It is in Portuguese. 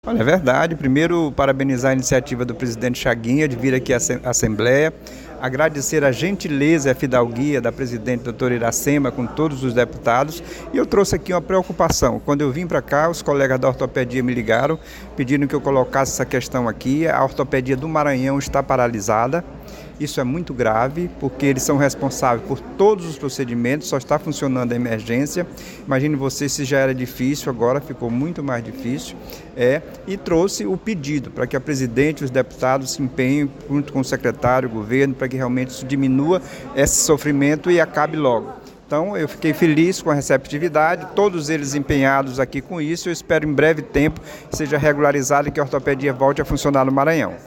Olha, é verdade. Primeiro, parabenizar a iniciativa do presidente Chaguinha de vir aqui à Assembleia, agradecer a gentileza e a fidalguia da presidente doutora Iracema com todos os deputados. E eu trouxe aqui uma preocupação. Quando eu vim para cá, os colegas da ortopedia me ligaram, pedindo que eu colocasse essa questão aqui. A ortopedia do Maranhão está paralisada. Isso é muito grave, porque eles são responsáveis por todos os procedimentos, só está funcionando a emergência. Imagine você, se já era difícil, agora ficou muito mais difícil. E trouxe o pedido para que a presidente e os deputados se empenhem, junto com o secretário, o governo, para que realmente isso diminua esse sofrimento e acabe logo. Então, eu fiquei feliz com a receptividade, todos eles empenhados aqui com isso. Eu espero em breve tempo que seja regularizado e que a ortopedia volte a funcionar no Maranhão.